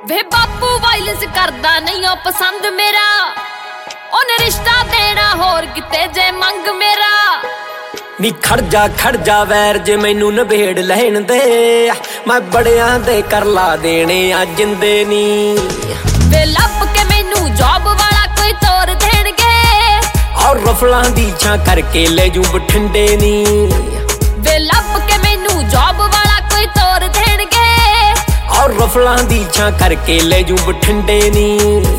ਵੇ ਬਾਪੂ ਵਾਇਲੈਂਸ ਕਰਦਾ ਨਹੀਂ ਉਹ ਪਸੰਦ ਮੇਰਾ, ਉਹਨੇ ਰਿਸ਼ਤਾ ਦੇਣਾ ਹੋਰ ਕਿਤੇ ਜੇ ਮੰਗ ਮੇਰਾ। ਨੀ ਖੜ ਜਾ ਵੈਰ ਜੇ ਮੈਨੂੰ ਨਵੇੜ ਲੈਣ ਦੇ, ਮੈਂ ਬੜਿਆਂ ਦੇ ਕਰ ਲਾ ਦੇਣੇ ਆ ਜਿੰਦੇ ਨੀ। ਵੇ ਲੱਭ ਕੇ ਮੈਨੂੰ ਜੌਬ ਵਾਲਾ ਕੋਈ ਤੋਰ ਦੇਣਗੇ, ਔਰ ਰਫਲਾਂ ਦੀ ਛਾਂ ਕਰਕੇ ਲੈ ਜੂ ਬਠਿੰਡੇ ਨੀ। ਵੇ ਲੱਭ ਕੇ ਮੈਨੂੰ ਜੌਬ ਵਾਲਾ ਕੋਈ ਤੋਰ ਦੇਣਗੇ, ਔਰ ਰਫਲਾਂ ਦੀ ਛਾਂ ਕਰਕੇ ਲੈ ਜੂ ਬਠਿੰਡੇ ਨੀ।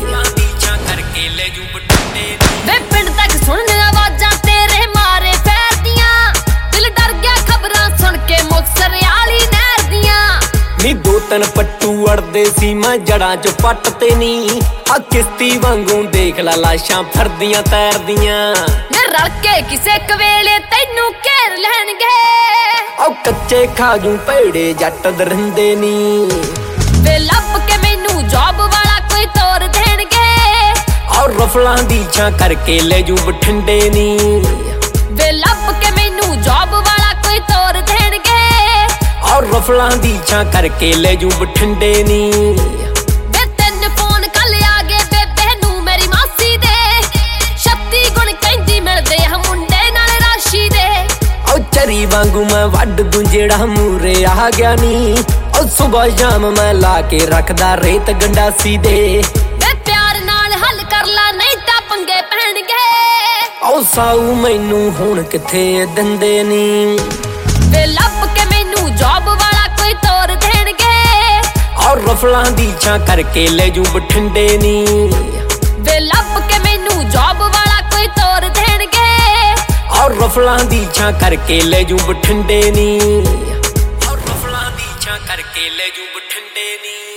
ਵੇ ਪਿੰਡ ਤੱਕ ਸੁਣਨ ਆਵਾਜ਼ਾਂ ਤੇਰੇ ਮਾਰੇ ਫੈਰਦੀਆਂ, ਦਿਲ ਡਰ ਗਿਆ ਖਬਰਾਂ ਸੁਣ ਕੇ ਮੁਕਤਸਰ ਵਾਲੀ ਨਹਿਰ ਦੀਆਂ। ਨੀ ਦੋ ਤਿੰਨ ਪੱਟੂ ਅੜਦੇ ਸੀ ਮੈਂ ਜੜਾਂ ਚ ਪੱਟ ਤੇ ਨੀ, ਆ ਕਿਸ਼ਤੀ ਵਾਂਗੂ ਦੇਖ ਲਾ ਲਾਸ਼ਾਂ ਫਿਰਦੀਆਂ ਤੈਰਦੀਆਂ। ਮੈਂ ਰਲ ਕੇ ਕਿਸੇ ਕਵੇਲੇ ਤੈਨੂੰ ਘੇਰ ਲੈਣਗੇ, ਉਹ ਕੱਚੇ ਖਾਜੂ ਭੇੜੇ ਜੱਟ ਦਰਿੰਦੇ ਨੀ। ਵੇ ਲੱਭ ਕੇ ਮੈਨੂੰ ਜੌਬ ਵਾਲਾ ਕੋਈ ਤੋਰ ਦੇਣਗੇ, ਔਰ ਰਫਲਾਂ ਦੀ ਛਾਂ ਕਰਕੇ ਲੈ ਜੂ ਬਠਿੰਡੇ ਨੀ। ਵੇ ਲੱਭ ਕੇ ਮੈਨੂੰ ਜੌਬ ਵਾਲਾ ਕੋਈ ਤੋਰ ਦੇਣਗੇ, ਔਰ ਰਫਲਾਂ ਦੀ ਛਾਂ ਕਰਕੇ ਲੈ ਜੂ ਬਠਿੰਡੇ ਨੀ। ਵੇ ਤਿੰਨ ਫੋਨ ਕੱਲ ਆ ਗਏ ਬੇਬੇ ਨੂੰ ਮੇਰੀ ਮਾਸੀ ਦੇ, 36 ਗੁਣ ਕਹਿੰਦੀ ਮਿਲਦੇ ਆ ਮੁੰਡੇ ਨਾਲ ਰਾਸ਼ੀ ਦੇ। ਉਹ ਚਰੀ ਵਾਂਗੂ ਮੈਂ ਵੱਢ ਦੂੰ ਜਿਹੜਾ ਮੂਰੇ ਆ ਗਿਆ ਨੀ, ਉਹ ਸੁਬਹ ਸ਼ਾਮ ਮੈਂ ਲਾ ਕੇ ਰੱਖਦਾ ਰੇਤ ਗੰਡਾਸੀ ਦੇ। ਵੇ ਪਿਆਰ ਨਾਲ ਹੱਲ ਕਰ ਲਾ ਨਹੀਂ ਤਾਂ ਪੰਗੇ ਪੈਣਗੇ, ਉਹ ਸਾਊ ਮੈਨੂੰ ਹੁਣ ਕਿੱਥੇ ਦਿੰਦੇ ਨੀ। ਵੇ ਲੱਭ ਕੇ ਮੈਨੂੰ ਜੌਬ ਵਾਲਾ ਕੋਈ ਤੋਰ ਦੇਣਗੇ, ਔਰ ਰਫਲਾਂ ਦੀ ਛਾਂ ਕਰਕੇ ਲੈ ਜੂ ਬਠਿੰਡੇ ਨੀ। ਵੇ ਲੱਭ ਕੇ ਮੈਨੂੰ ਜੌਬ ਵਾਲਾ ਕੋਈ ਤੋਰ ਦੇਣਗੇ, ਔਰ ਰਫਲਾਂ ਦੀ ਛਾਂ ਕਰਕੇ ਲੈ ਜੂ ਬਠਿੰਡੇ ਨੀ। ਔਰ ਰਫਲਾਂ ਦੀ ਛਾਂ ਕਰਕੇ ਲੈ ਜੂ ਬਠਿੰਡੇ ਨੀ।